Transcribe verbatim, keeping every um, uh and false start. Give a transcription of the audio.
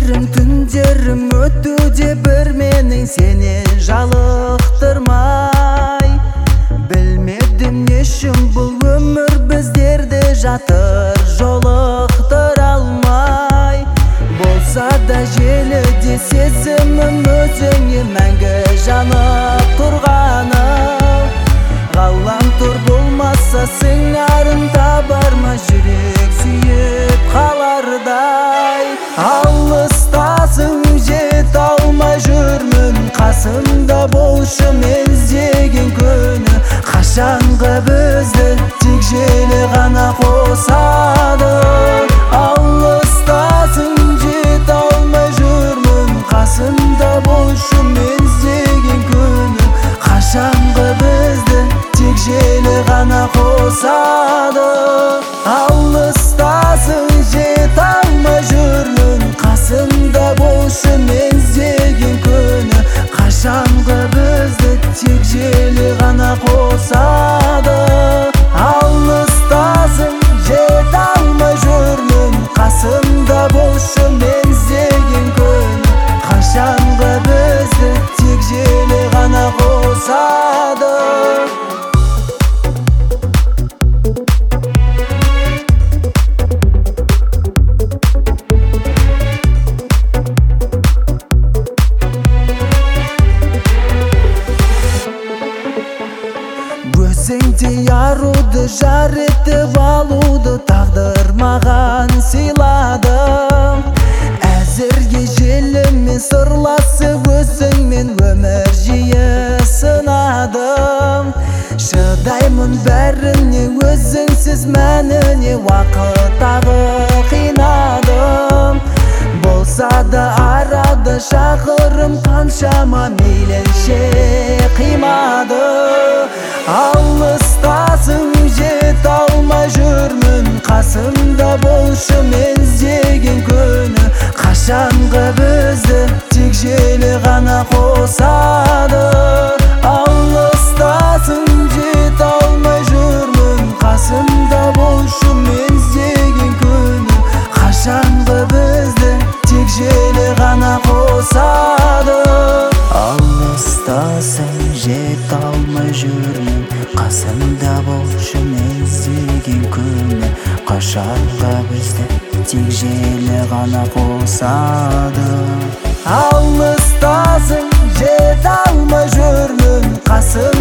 Кечтерим түндерім өтуде бір менің сені жалықтырмай. Білмедім не үшін бұл өмір біздерді жатыр жолықтыра алмай. Болса да желіде сезімім өзіңе мәңгі жанып тұрғаны. Ғаламтор болмаса сыңарын табар ма жүрек сүйіп қалардай. Алыстасың жете алмай жүрмін, қасымда болшы мен іздеген күні. Қашанғы бізді тек желі ғана қосады. Алыстасың жете алмай жүрмін, қасымда болшы мен іздеген күні. Қашанғы бізді тек желі ғана қосады. Алыстасың жете алмай жүрмін, қасымда болшы мен іздеген күні. Қашанғы бізді тек желі ғана қосады. Алыстасың жете алмай жүрмін, қасымда болшы мен іздеген күні. Қашанғы бізді тек желі ғана қосады. Өзіңде аруды жар етіп алуды тағдыр маған сыйладым. Әзірге желімен сырласып өзіңмен өмір жиі сынадым. Шыдаймын бәріне өзіңсіз мәніне уақыт тағы қинадым. Болса да арада шақырым қаншама мейлінше қимады. Алыстасың жете алмай жүрмін, қасымда болшы мен іздеген күні. Қашанғы бізді тек желі ғана қосады. Алыстасың жете алмай жүрмін, қасымда болшы мен іздеген күні. Қашанғы бізді тек желі ғана қосады. Алыстасың жете алмай жүрмін, қасымда болшы мен іздеген күні. Қашанғы бізді тек желі ғана қосады. Алыстасың жете алмай жүрмін, қасым